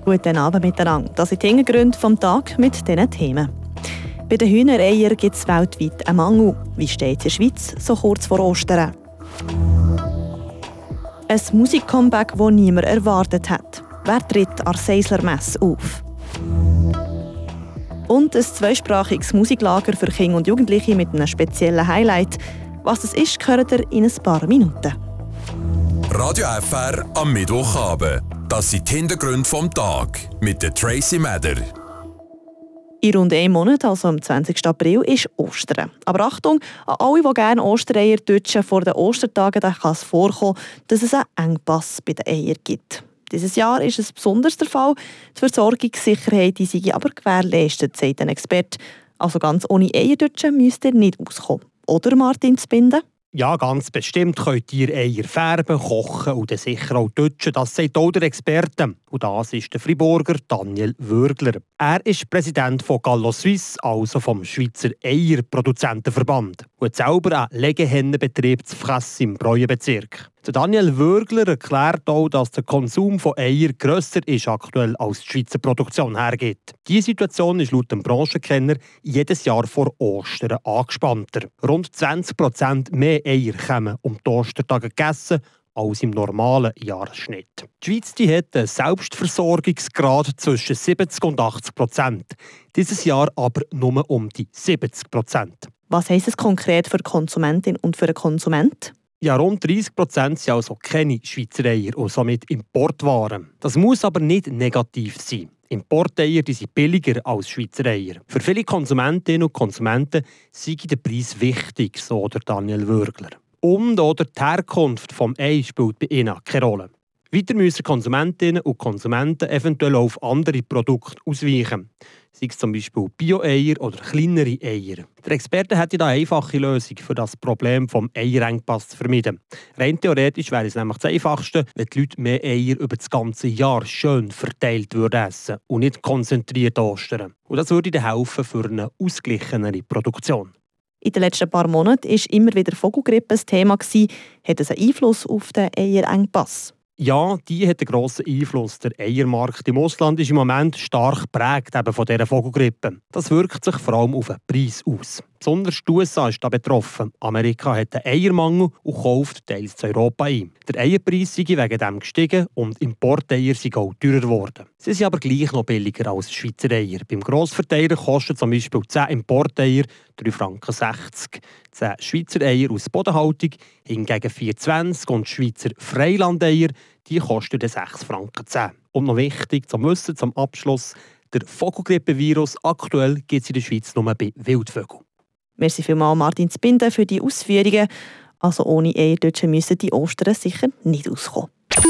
Guten Abend miteinander. Das sind die Hintergründe vom Tag mit diesen Themen. Bei den Hühnereiern gibt es weltweit einen Mangel. Wie steht es in der Schweiz so kurz vor Ostern? Ein Musikcomeback, das niemand erwartet hat. Wer tritt an der Seisler-Messe auf? Und ein zweisprachiges Musiklager für Kinder und Jugendliche mit einem speziellen Highlight. Was es ist, hört ihr in ein paar Minuten. Radio FR am Mittwochabend. Das sind die Hintergründe vom Tag mit der Tracy Meder. In rund einem Monat, also am 20. April, ist Ostern. Aber Achtung, an alle, die gerne Ostereier deutschen vor den Ostertagen, da kann es vorkommen, dass es einen Engpass bei den Eiern gibt. Dieses Jahr ist es besonders der Fall. Die Versorgungssicherheit die sei aber gewährleistet, sagt ein Experte. Also ganz ohne Eierdutschen müsst ihr nicht auskommen. Oder, Martin Zbinden? Ja, ganz bestimmt könnt ihr Eier färben, kochen und dann sicher auch dutschen. Das sagt auch der Experte. Und das ist der Friburger Daniel Würgler. Er ist Präsident von Gallo Suisse, also vom Schweizer Eierproduzentenverband. Und hat selber einen Legehennenbetrieb zu Frass im Breuenbezirk. Der Daniel Würgler erklärt auch, dass der Konsum von Eiern grösser ist aktuell als die Schweizer Produktion hergibt. Diese Situation ist laut dem Branchenkenner jedes Jahr vor Ostern angespannter. Rund 20% mehr Eier kommen um die Ostertage gegessen als im normalen Jahresschnitt. Die Schweiz die hat einen Selbstversorgungsgrad zwischen 70 und 80%. Dieses Jahr aber nur um die 70%. Was heisst es konkret für die Konsumentin und für den Konsument? Ja, rund 30% sind also keine Schweizer Eier und somit Importwaren. Das muss aber nicht negativ sein. Importeier die sind billiger als Schweizer Eier. Für viele Konsumentinnen und Konsumenten sei der Preis wichtig, so der Daniel Würgler. Und oder die Herkunft des Ei spielt bei ihnen keine Rolle. Weiter müssen Konsumentinnen und Konsumenten eventuell auf andere Produkte ausweichen. Sei es zum Beispiel Bio-Eier oder kleinere Eier. Der Experte hätte da eine einfache Lösung, für das Problem des Eierengpass zu vermeiden. Rein theoretisch wäre es nämlich das Einfachste, wenn die Leute mehr Eier über das ganze Jahr schön verteilt würden essen und nicht konzentriert ostern. Und das würde dann helfen für eine ausgeglichenere Produktion. In den letzten paar Monaten war immer wieder Vogelgrippe ein Thema. Hat es einen Einfluss auf den Eierengpass? Ja, die hat einen grossen Einfluss. Der Eiermarkt im Ausland ist im Moment stark geprägt von dieser Vogelgrippe. Das wirkt sich vor allem auf den Preis aus. Besonders die USA ist da betroffen. Amerika hat einen Eiermangel und kauft teils zu Europa ein. Der Eierpreis sei wegen dem gestiegen und Importeier sind auch teurer geworden. Sie sind aber gleich noch billiger als Schweizer Eier. Beim Grossverteiler kosten zum Beispiel 10 Importeier 3,60 Franken. 10 Schweizer Eier aus Bodenhaltung hingegen 4,20 und Schweizer Freilandeier die kosten 6,10 Franken. Und noch wichtig zum Wissen zum Abschluss, der Vogelgrippevirus aktuell gibt es in der Schweiz nur bei Wildvögeln. Merci vielmals Martin Zbinden für die Ausführungen. Also ohne Eierdutschen müssen die Ostern sicher nicht auskommen.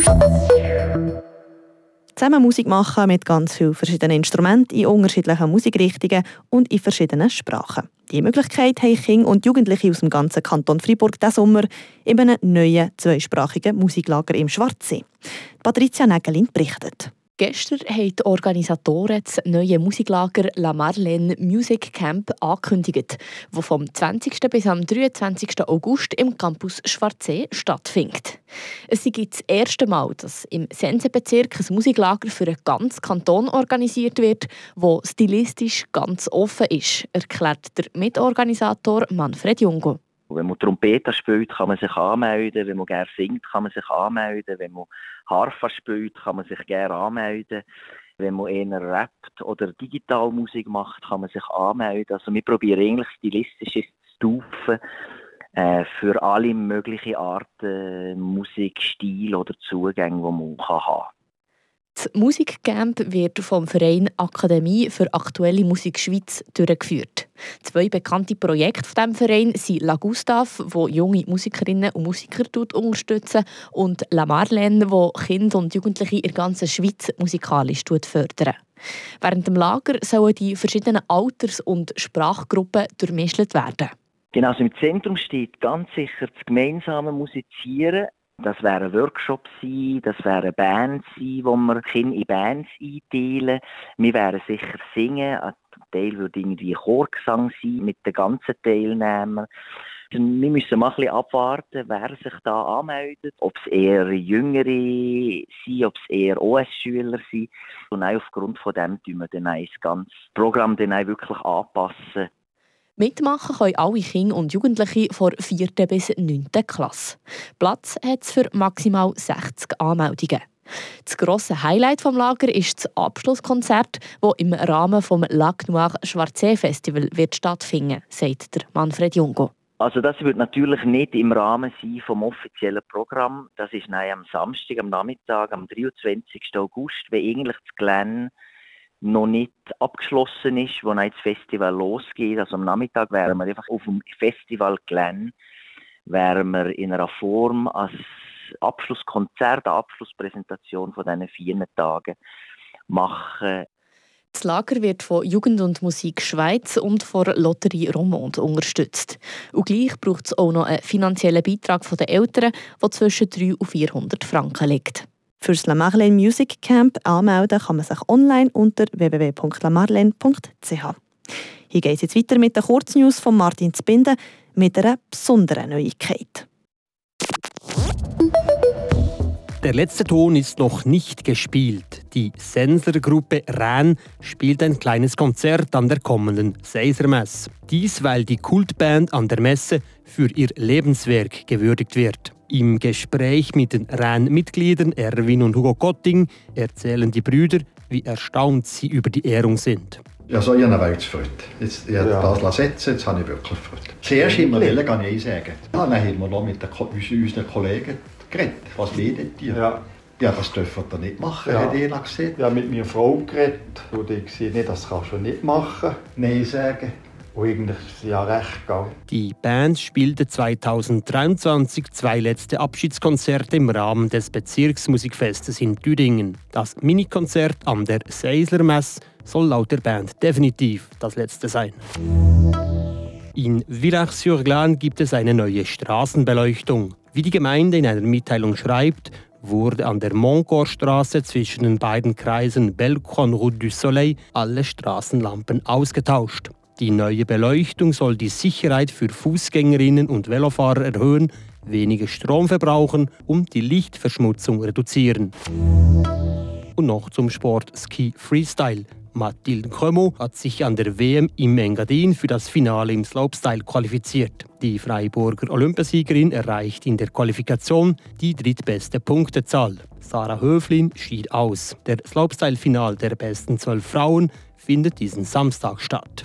Zusammen Musik machen mit ganz vielen verschiedenen Instrumenten in unterschiedlichen Musikrichtungen und in verschiedenen Sprachen. Die Möglichkeit haben Kinder und Jugendliche aus dem ganzen Kanton Freiburg diesen Sommer in einem neuen zweisprachigen Musiklager im Schwarzsee. Patricia Nägelin berichtet. Gestern haben die Organisatoren das neue Musiklager La Marlene Music Camp angekündigt, das vom 20. bis am 23. August im Campus Schwarzsee stattfindet. Es ist das erste Mal, dass im Sensebezirk ein Musiklager für den ganzen Kanton organisiert wird, das stilistisch ganz offen ist, erklärt der Mitorganisator Manfred Jungo. Wenn man Trompete spielt, kann man sich anmelden. Wenn man gerne singt, kann man sich anmelden. Wenn man Harfe spielt, kann man sich gerne anmelden. Wenn man eher rappt oder Digitalmusik macht, kann man sich anmelden. Also wir probieren eigentlich stilistische Stufen für alle möglichen Arten Musikstil oder Zugänge, die man haben kann. Das Musikcamp wird vom Verein Akademie für aktuelle Musik Schweiz durchgeführt. 2 bekannte Projekte von diesem Verein sind La Gustav, wo junge Musikerinnen und Musiker unterstützen, und La Marlene, wo Kinder und Jugendliche in der ganzen Schweiz musikalisch fördern. Während dem Lager sollen die verschiedenen Alters- und Sprachgruppen durchmischt werden. Genau, also im Zentrum steht ganz sicher das gemeinsame Musizieren. Das wären Workshops sein, das wären Bands sein, wo wir Kinder in Bands einteilen. Wir wären sicher singen. Ein Teil würde irgendwie Chorgesang sein mit den ganzen Teilnehmern. Wir müssen mal ein bisschen abwarten, wer sich da anmeldet. Ob es eher Jüngere sind, ob es eher OS-Schüler sind. Und auch aufgrund von dem tun wir dann das ganze Programm dann auch wirklich anpassen. Mitmachen können alle Kinder und Jugendliche von 4. bis 9. Klasse. Platz hat es für maximal 60 Anmeldungen. Das grosse Highlight des Lagers ist das Abschlusskonzert, das im Rahmen des Lac Noir Schwarzsee Festival wird stattfinden, sagt der Manfred Jungo. Also das wird natürlich nicht im Rahmen sein vom offiziellen Programm. Das ist am Samstag, am Nachmittag, am 23. August, wenn eigentlich das Gelände noch nicht abgeschlossen ist, wo das Festival losgeht. Also am Nachmittag wären wir einfach auf dem Festivalgelände, wären wir in einer Form als Abschlusskonzert, eine Abschlusspräsentation von diesen 4 Tagen machen. Das Lager wird von Jugend und Musik Schweiz und von Lotterie Romande unterstützt. Und gleich braucht es auch noch einen finanziellen Beitrag der Eltern, der zwischen 300 und 400 Franken liegt. Für das La Marlène Music Camp anmelden kann man sich online unter www.lamarlene.ch. Hier geht es jetzt weiter mit den Kurznews von Martin Zbinden mit einer besonderen Neuigkeit. Der letzte Ton ist noch nicht gespielt. Die Sensor-Gruppe Rän spielt ein kleines Konzert an der kommenden Seisermesse. Dies, weil die Kultband an der Messe für ihr Lebenswerk gewürdigt wird. Im Gespräch mit den Rän-Mitgliedern Erwin und Hugo Gotting erzählen die Brüder, wie erstaunt sie über die Ehrung sind. Ja, so eine Weltfreude. Jetzt, ich habe das setzen, jetzt habe ich wirklich Freude. Zuerst immer wollen, kann ich sagen. Ja, dann haben wir noch mit unseren Kollegen geredet. Was leiden die? Ja, das dürfen wir nicht machen, hat er gesagt. Ich habe mit meiner Frau geredet und ich gesagt, nee, das kannst du nicht machen. Nein sagen. Und eigentlich ist ja recht gegangen. Die Band spielte 2023 2 letzte Abschiedskonzerte im Rahmen des Bezirksmusikfestes in Düdingen. Das Minikonzert an der Seislermesse soll laut der Band definitiv das letzte sein. In Villars-sur-Glâne gibt es eine neue Straßenbeleuchtung. Wie die Gemeinde in einer Mitteilung schreibt, wurde an der Montcorstraße zwischen den beiden Kreisen Bellecroix-Route du Soleil alle Straßenlampen ausgetauscht. Die neue Beleuchtung soll die Sicherheit für Fußgängerinnen und Velofahrer erhöhen, weniger Strom verbrauchen und die Lichtverschmutzung reduzieren. Und noch zum Sport Ski Freestyle. Mathilde Cremot hat sich an der WM im Engadin für das Finale im Slopestyle qualifiziert. Die Freiburger Olympiasiegerin erreicht in der Qualifikation die drittbeste Punktezahl. Sarah Höflin schied aus. Der Slopestyle-Final der besten 12 Frauen findet diesen Samstag statt.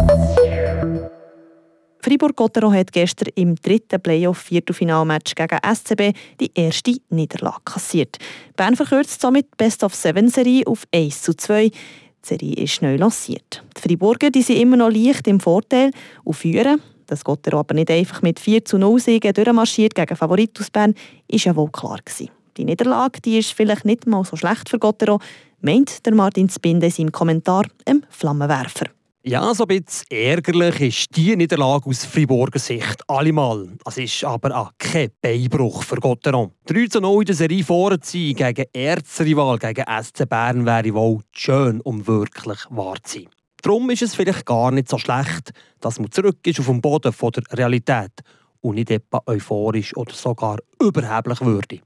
Fribourg-Gotteron hat gestern im 3. Playoff-Viertelfinalmatch gegen SCB die erste Niederlage kassiert. Bern verkürzt somit die Best-of-7-Serie auf 1:2. Die Serie ist neu lanciert. Die Friburger sind immer noch leicht im Vorteil und führen. Dass Gotteron aber nicht einfach mit 4:0 Siegen durchmarschiert gegen Favorit aus Bern, war ja wohl klar gewesen. Die Niederlage ist vielleicht nicht mal so schlecht für Gotteron, meint der Martin Zbinden in seinem Kommentar im Flammenwerfer. Ja, so ein bisschen ärgerlich ist die Niederlage aus Friburger Sicht allemal. Es ist aber auch kein Beinbruch für Gotteron. 3:0 in der Serie vorne zu sein gegen Erzrival, gegen SC Bern, wäre wohl schön, um wirklich wahr zu sein. Darum ist es vielleicht gar nicht so schlecht, dass man zurück ist auf dem Boden von der Realität und nicht etwa euphorisch oder sogar überheblich würde.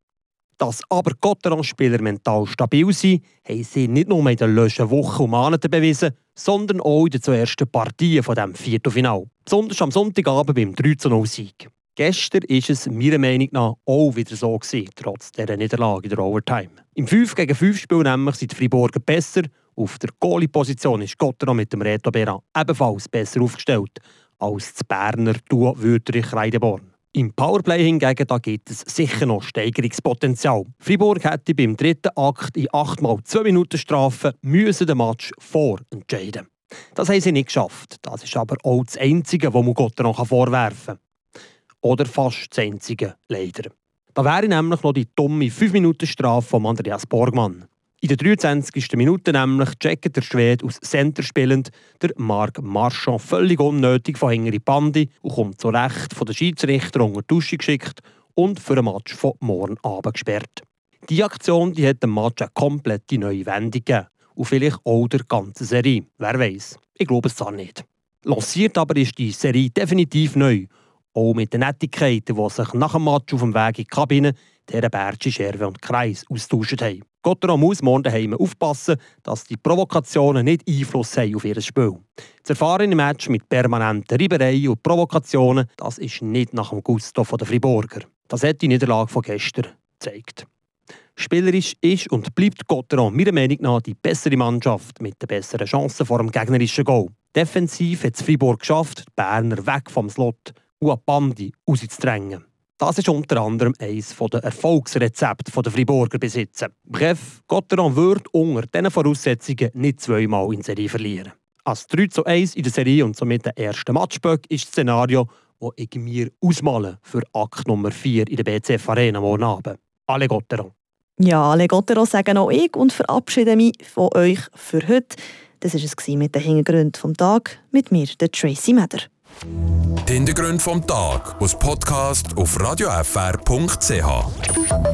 Dass aber Gotteron-Spieler mental stabil sind, haben sie nicht nur in den letzten Wochen und Monaten bewiesen, sondern auch in den 2 ersten Partien von diesem Viertelfinale. Besonders am Sonntagabend beim 3:0-Sieg. Gestern war es meiner Meinung nach auch wieder so gewesen, trotz dieser Niederlage in der Overtime. Im 5-gegen-5-Spiel nämlich sind die Friburger besser. Auf der Goalie-Position ist Gotteron mit dem Reto Berra ebenfalls besser aufgestellt als das Berner Duo Wüterich-Reideborn. Im Powerplay hingegen da gibt es sicher noch Steigerungspotenzial. Fribourg hätte beim 3. Akt in 8x2 Minuten Strafe den Match vorentscheiden. Das haben sie nicht geschafft. Das ist aber auch das Einzige, was man Gotteron vorwerfen kann. Oder fast das Einzige, leider. Da wäre nämlich noch die dumme 5-Minuten-Strafe von Andreas Borgmann. In der 23. Minute nämlich checkt der Schwede aus Center spielend, der Marc Marchand, völlig unnötig von hinter die Bande und kommt zu Recht von den Schiedsrichter unter die Dusche geschickt und für den Match von morgen Abend gesperrt. Diese Aktion die hat dem Match eine komplette neue Wendung gegeben und vielleicht auch der ganzen Serie. Wer weiß? Ich glaube es zwar nicht. Lanciert aber ist die Serie definitiv neu Auch mit den Nettigkeiten, die sich nach dem Match auf dem Weg in die Kabine der Bertschi, Scherwe und Kreis austauscht haben. Gotteron muss morgen daheim aufpassen, dass die Provokationen nicht Einfluss haben auf ihr Spiel. Das erfahrene Match mit permanenten Reibereien und Provokationen, das ist nicht nach dem Gusto der Friburger. Das hat die Niederlage von gestern gezeigt. Spielerisch ist und bleibt Gotteron meiner Meinung nach die bessere Mannschaft mit den besseren Chancen vor dem gegnerischen Goal. Defensiv hat es Fribourg geschafft, die Berner weg vom Slot und an die Bande rauszudrängen. Das ist unter anderem eines der Erfolgsrezepte der Friburger Besitzer. Bref, Gotteron wird unter diesen Voraussetzungen nicht zweimal in Serie verlieren. Als 3:1 in der Serie und somit der erste Matchböck ist das Szenario, das ich mir ausmale für Akt Nummer 4 in der BCF Arena morgen Abend. Alle Gotteron. Ja, alle Gotteron sagen auch ich und verabschiede mich von euch für heute. Das war es mit den Hintergründen vom Tag mit mir, der Tracy Meder. Die Hintergründe vom Tag aus Podcast auf radiofr.ch.